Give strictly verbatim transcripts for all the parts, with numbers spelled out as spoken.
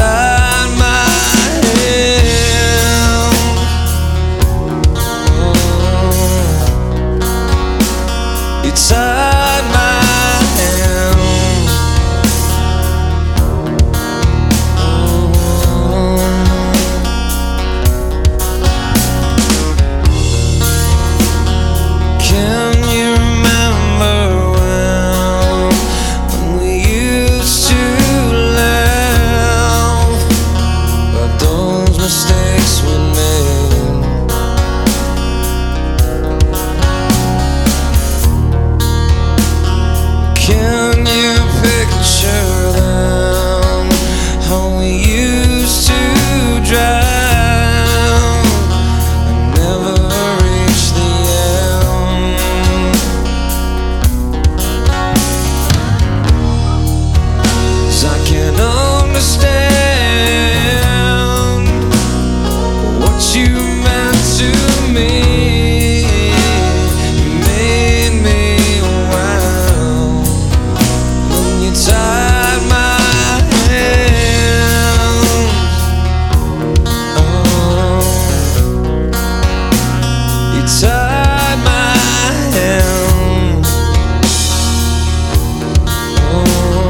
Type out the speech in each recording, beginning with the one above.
tied my hands. Oh, you tied my hands. Oh, can you remember when, when we used to laugh about those mistakes we made? Can you picture them, how we used to drive and never reach the end? 'Cause I can't understand what you meant to me. You made me wild when you tied my hands. Oh, you tied my hands. Oh,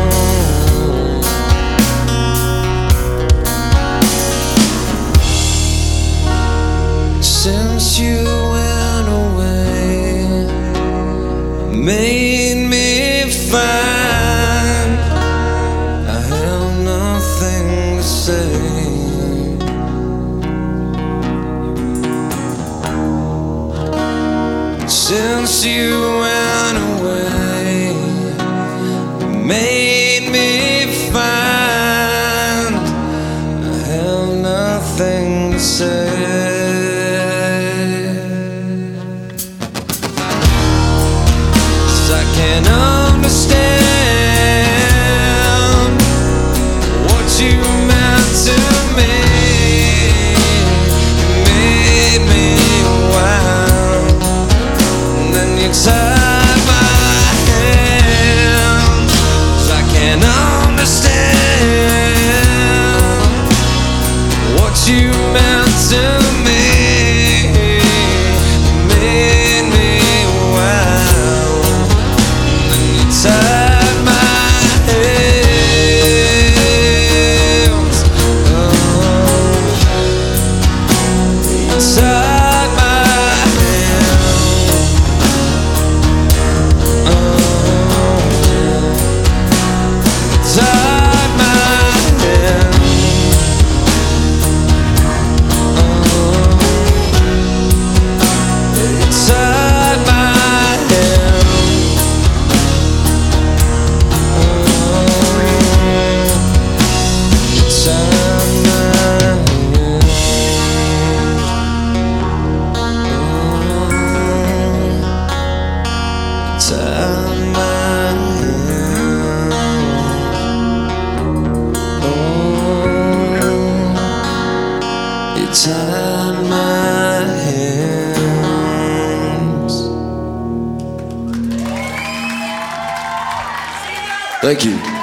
since you went away, made me find I have nothing to say. Since you went away, made me find I have nothing to say. 'Cause I can't understand what you meant to me. You made me wild, and then you tied my hands. 'Cause I can't understand what you meant to me. You made me wild, and then you tied my hands. Oh, you tied my hands. Oh, you tied my hands. Tied my hands. Thank you.